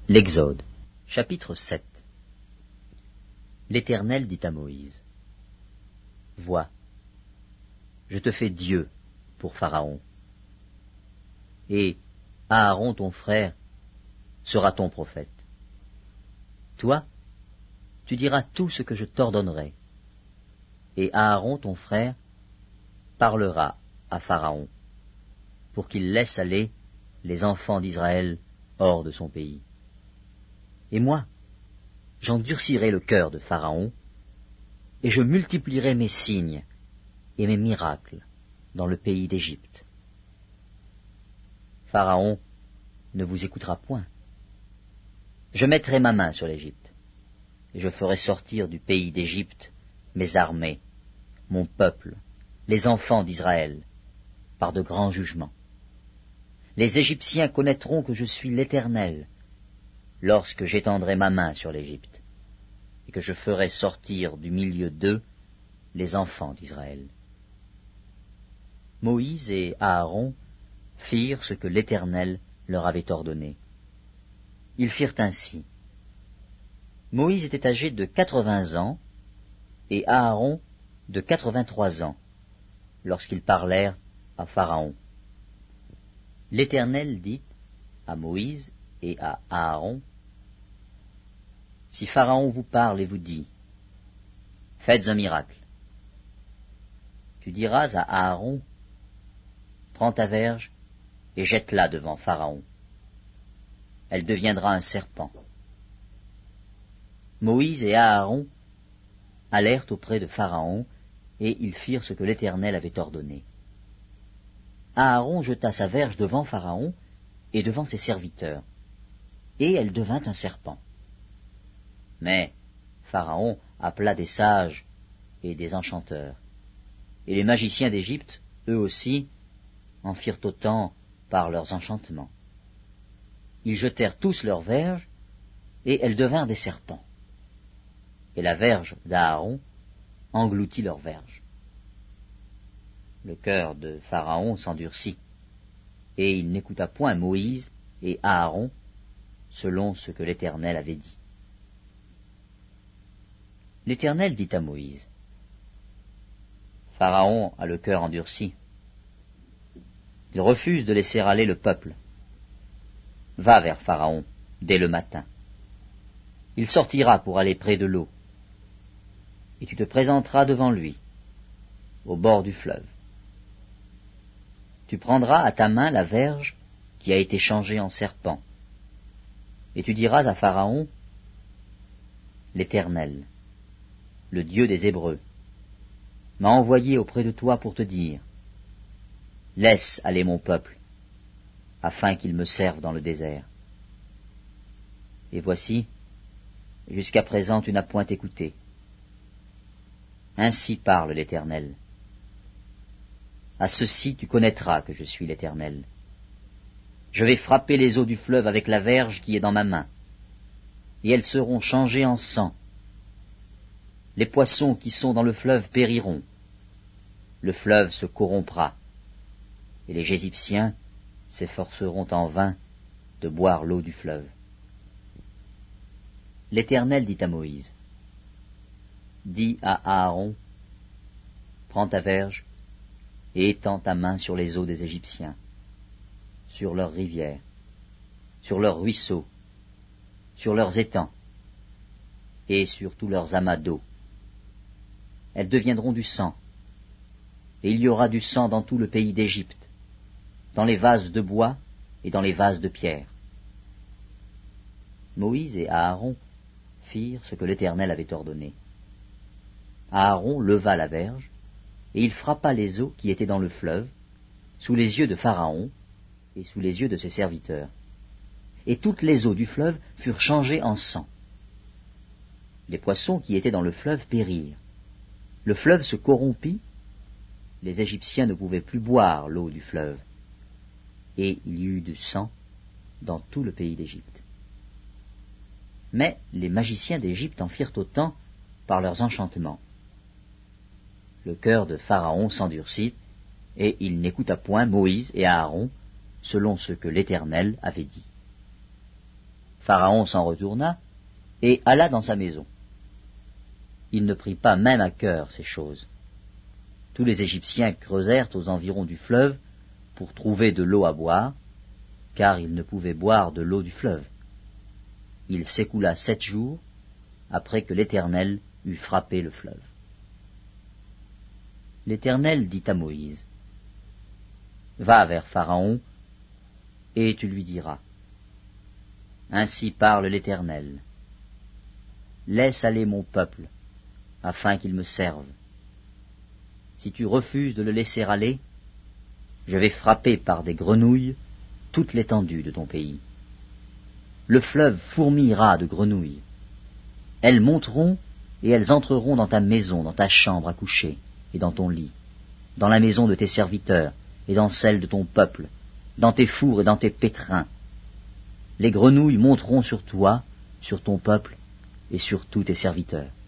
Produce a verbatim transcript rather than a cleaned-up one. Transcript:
L'Exode, chapitre sept. L'Éternel dit à Moïse, « Vois, je te fais Dieu pour Pharaon, et Aaron ton frère sera ton prophète. Toi, tu diras tout ce que je t'ordonnerai, et Aaron ton frère parlera à Pharaon, pour qu'il laisse aller les enfants d'Israël hors de son pays. Et moi, j'endurcirai le cœur de Pharaon, et je multiplierai mes signes et mes miracles dans le pays d'Égypte. Pharaon ne vous écoutera point. Je mettrai ma main sur l'Égypte, et je ferai sortir du pays d'Égypte mes armées, mon peuple, les enfants d'Israël, par de grands jugements. Les Égyptiens connaîtront que je suis l'Éternel, lorsque j'étendrai ma main sur l'Égypte, et que je ferai sortir du milieu d'eux les enfants d'Israël. » Moïse et Aaron firent ce que l'Éternel leur avait ordonné. Ils firent ainsi. Moïse était âgé de quatre-vingts ans, et Aaron de quatre-vingt-trois ans, lorsqu'ils parlèrent à Pharaon. L'Éternel dit à Moïse et à Aaron, « Si Pharaon vous parle et vous dit, « Faites un miracle », tu diras à Aaron, « Prends ta verge et jette-la devant Pharaon. Elle deviendra un serpent. » Moïse et Aaron allèrent auprès de Pharaon, et ils firent ce que l'Éternel avait ordonné. Aaron jeta sa verge devant Pharaon et devant ses serviteurs, et elle devint un serpent. Mais Pharaon appela des sages et des enchanteurs, et les magiciens d'Égypte, eux aussi, en firent autant par leurs enchantements. Ils jetèrent tous leurs verges, et elles devinrent des serpents. Et la verge d'Aaron engloutit leurs verges. Le cœur de Pharaon s'endurcit, et il n'écouta point Moïse et Aaron, selon ce que l'Éternel avait dit. L'Éternel dit à Moïse, « Pharaon a le cœur endurci. Il refuse de laisser aller le peuple. Va vers Pharaon dès le matin. Il sortira pour aller près de l'eau, et tu te présenteras devant lui, au bord du fleuve. Tu prendras à ta main la verge qui a été changée en serpent, et tu diras à Pharaon, « L'Éternel, le Dieu des Hébreux, m'a envoyé auprès de toi pour te dire, « Laisse aller mon peuple, afin qu'il me serve dans le désert. » Et voici, jusqu'à présent tu n'as point écouté. Ainsi parle l'Éternel. À ceci tu connaîtras que je suis l'Éternel. Je vais frapper les eaux du fleuve avec la verge qui est dans ma main, et elles seront changées en sang. Les poissons qui sont dans le fleuve périront. Le fleuve se corrompra, et les Égyptiens s'efforceront en vain de boire l'eau du fleuve. L'Éternel dit à Moïse, « Dis à Aaron, prends ta verge et étends ta main sur les eaux des Égyptiens, sur leurs rivières, sur leurs ruisseaux, sur leurs étangs, et sur tous leurs amas d'eau. Elles deviendront du sang, et il y aura du sang dans tout le pays d'Égypte, dans les vases de bois et dans les vases de pierre. » Moïse et Aaron firent ce que l'Éternel avait ordonné. Aaron leva la verge, et il frappa les eaux qui étaient dans le fleuve, sous les yeux de Pharaon et sous les yeux de ses serviteurs. Et toutes les eaux du fleuve furent changées en sang. Les poissons qui étaient dans le fleuve périrent. Le fleuve se corrompit, les Égyptiens ne pouvaient plus boire l'eau du fleuve, et il y eut du sang dans tout le pays d'Égypte. Mais les magiciens d'Égypte en firent autant par leurs enchantements. Le cœur de Pharaon s'endurcit, et il n'écouta point Moïse et Aaron, selon ce que l'Éternel avait dit. Pharaon s'en retourna et alla dans sa maison. Il ne prit pas même à cœur ces choses. Tous les Égyptiens creusèrent aux environs du fleuve pour trouver de l'eau à boire, car ils ne pouvaient boire de l'eau du fleuve. Il s'écoula sept jours après que l'Éternel eut frappé le fleuve. L'Éternel dit à Moïse, « Va vers Pharaon, et tu lui diras, « Ainsi parle l'Éternel, laisse aller mon peuple, afin qu'il me serve. Si tu refuses de le laisser aller, je vais frapper par des grenouilles toute l'étendue de ton pays. Le fleuve fourmillera de grenouilles. Elles monteront et elles entreront dans ta maison, dans ta chambre à coucher, et dans ton lit, dans la maison de tes serviteurs, et dans celle de ton peuple, dans tes fours et dans tes pétrins. Les grenouilles monteront sur toi, sur ton peuple, et sur tous tes serviteurs.